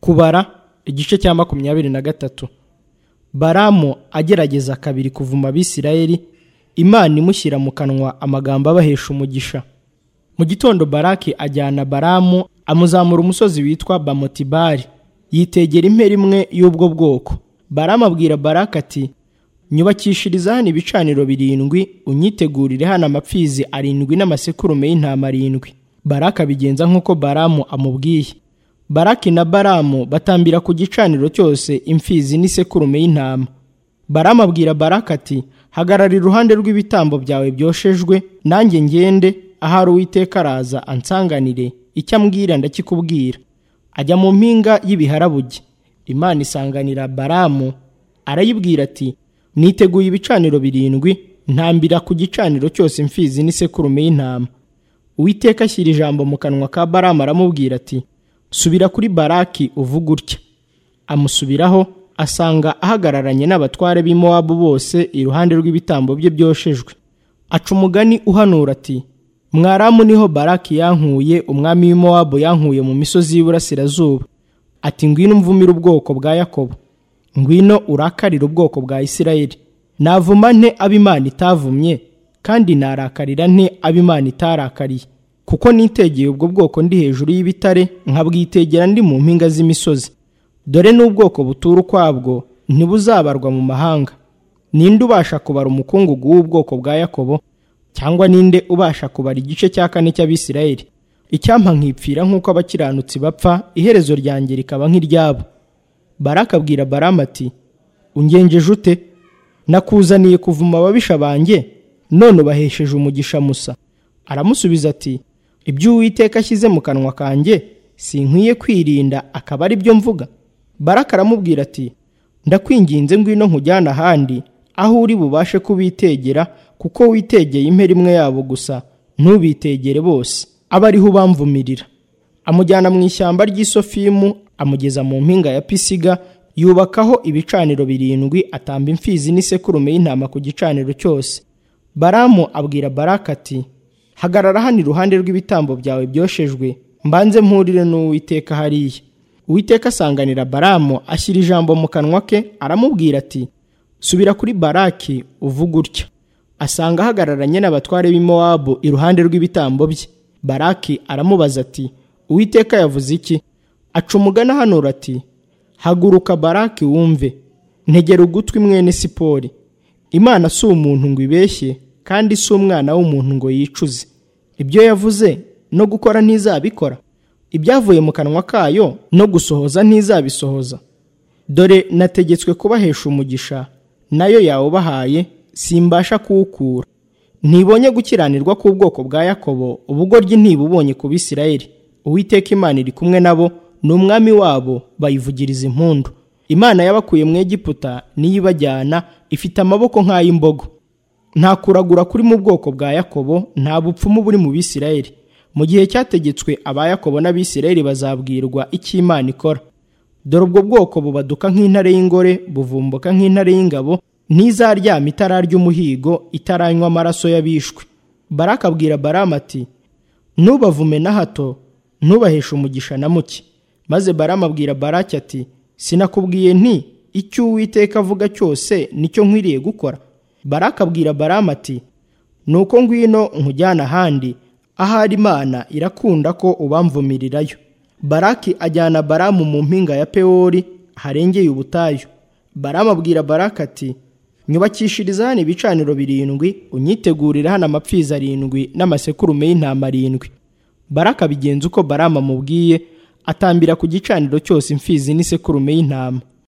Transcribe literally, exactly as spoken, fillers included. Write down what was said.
Kubara igice cya makumyabiri na gatatu. Balamu agerageza kabiri kuvuma Abisirayeli, Imana imushyira mu kanwa amagambo abahesha umugisha. Mu gitondo Baraki ajyana Balamu amuzamura umusozi witwa Bamotibari, yitegera impera imwe y'ubwo bwoko. Balamu abwira Baraki ati, nyubakishiriza hano ibicaniro birindwi, unyitegurire hano amapfizi arindwi n'amasekurume y'intama arindwi. Baraki abigenza nk'uko Balamu amubwiye. Baraki na Balamu batambira ku gicaniro cyose imfizi n'isekurume y'intama. Balamu abwira Baraki ati, hagarara iruhande rw'ibitambo byawe byoshejwe, nanjye ngende, ahari Uwiteka araza ansanganire, icyo ambwira ndakikubwira. Ajya mu mpinga y'ibiharabuge. Imana isanganira Balamu, arayibwira ati, niteguye ibicaniro birindwi, ntambira ku gicaniro cyose imfizi n'isekurume y'intama. Uwiteka ashyira ijambo mu kanwa ka Balamu aramubwira ati, subira kuri Baraki uvuga utya. Amusubiraho, asanga ahagararanye n'abatware b'i Mowabu bose iruhande rw'ibitambo bye byoshejwe. Aca umugani uhanura ati, Mwaramu niho Baraki yankuye, umwami w'i Mowabu yankuye mu misozi y'iburasirazuba. Ati, ngwino umvumire ubwoko bwa Yakobo, ngwino urakarira ubwoko bwa Isirayeli. Navuma nte abo Imana itavumye, kandi narakarira nte abo Imana itarakariye? Kuko nitegeye ubwo bwoko ndi hejuru y'ibitare, nkabwitegera ndi mu mpinga z'imisozi. Dore n'ubwoko butura ukwabwo, ntibuzabarwa mu mahanga. Ninde ubasha kubara umukungugu w'ubwoko bwa Yakobo? Cyangwa ninde ubasha kubara igice cya kane cy'Abisirayeli? Icyampa nkipfira nk'uko abakiranutsi bapfa, iherezo ryanjye rikaba nk'iryabo. Baraki abwira Balamu ati, ungenjeje ute? Nakuzaniye kuvuma ababisha banjye, none ubahesheje umugisha musa. Aramusubiza ati, ibyo Uwiteka ashyize mu kanwa kanjye, sinkwiye kwirinda akaba ari byo mvuga? Baraki aramubwira ati, ndakwinginze ngwino nkujyana ahandi, aho uri bubashe kubitegera, kuko witegeye impera imwe yabo gusa, ntubitegere bose, aba ariho ubamvumirira. Amujyana mu ishyamba ry'Isofimu, amugeza mu mpinga ya Pisiga, yubakaho ibicaniro birindwi, atamba imfizi n'isekurume y'intama ku gicaniro cyose. Balamu abwira Baraki ati, hagarara hano iruhande rw'ibitambo byawe byoshejwe, mbanze mpurire n'Uwiteka hariya. Uwiteka asanganira Balamu, ashyira ijambo mu kanwa ke, aramubwira ati, subira kuri Baraki uvuga utya. Asanga ahagararanye n'abatware b'i Mowabu iruhande rw'ibitambo bye. Baraki aramubaza ati, Uwiteka yavuze iki? Aca umugani ahanura ati, haguruka Baraki wumve, ntegera ugutwi mwene Sipori. Imana si umuntu ngo ibeshye, kandi si umwana w'umuntu ngo yicuze. Ibyo yavuze no gukora ntizabikora? Ibyavuye mu kanwa kayo no gusohoza ntizabisohoza? Dore nategetswe kubahesha umugisha, nayo yawubahaye, simbasha kuwukura. Ntibonye gukiranirwa k'ubwoko bwa Yakobo, ubugoryi ntibubonye ku Bisirayeli. Uwiteka Imana iri kumwe nabo, n'umwami wabo, bayivugiriza impundu. Imana yabakuye mu Egiputa niyo ibajyana, ifite amaboko nk'ay'imbogo. Nta kuragura kuri mu bwoko bwa Yakobo, nta bupfumu buri mu Bisirayeli. Mu gihe cyategetswe aba Yakobo n'Abisirayeli bazabwirwa icyo Imana ikora. Dore ubwo bwoko bubaduka nk'intare y'ingore, buvumbuka nk'intare y'ingabo, ntizaryama itararya umuhigo, itaranywa amaraso y'abishwe. Baraki abwira Balamu ati, ntubavume na hato, ntubaheshe umugisha na muke. Maze Balamu abwira Baraki ati, sinakubwiye nti icyo Uwiteka avuga cyose nicyo nkwiriye gukora? Baraki abwira Balamu ati, nuko ngwino nkujyana ahandi, ahari Imana irakunda ko ubamvumirirayo. Baraki ajyana Balamu mu mpinga ya Pewori, harengeye ubutayu. Balamu abwira Baraki ati, nyubakishiriza hano ibicaniro birindwi, unyitegurire hano amapfizi arindwi n'amasekurume y'intama arindwi. Baraki abigenza uko Balamu amubwiye, atambira ku gicaniro cyose imfizi n'isekurume y'intama.